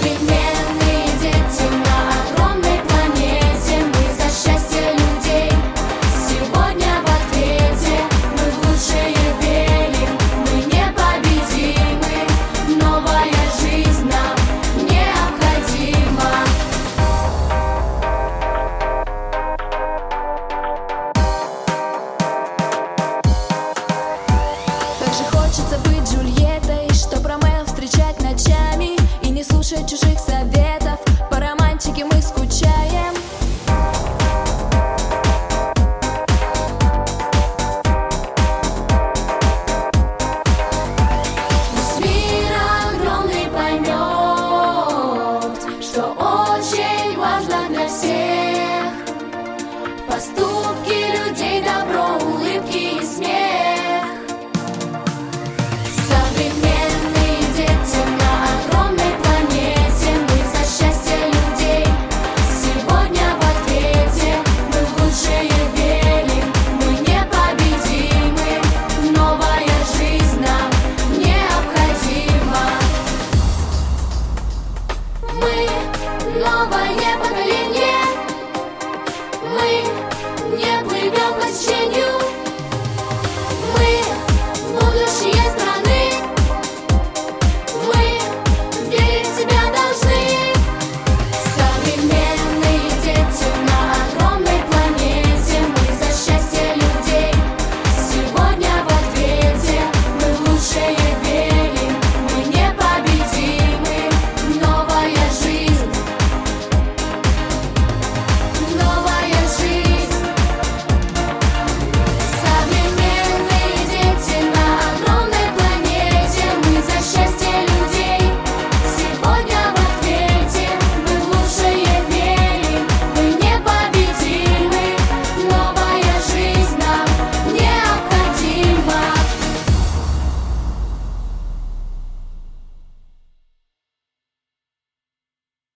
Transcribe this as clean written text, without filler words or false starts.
современные дети на огромной планете. Мы за счастье людей сегодня в ответе. Мы в лучшее верим, мы непобедимы. Новая жизнь нам необходима. Как же хочется быть Джульеттой, чтоб Ромео встречать ночами и не слушать чужих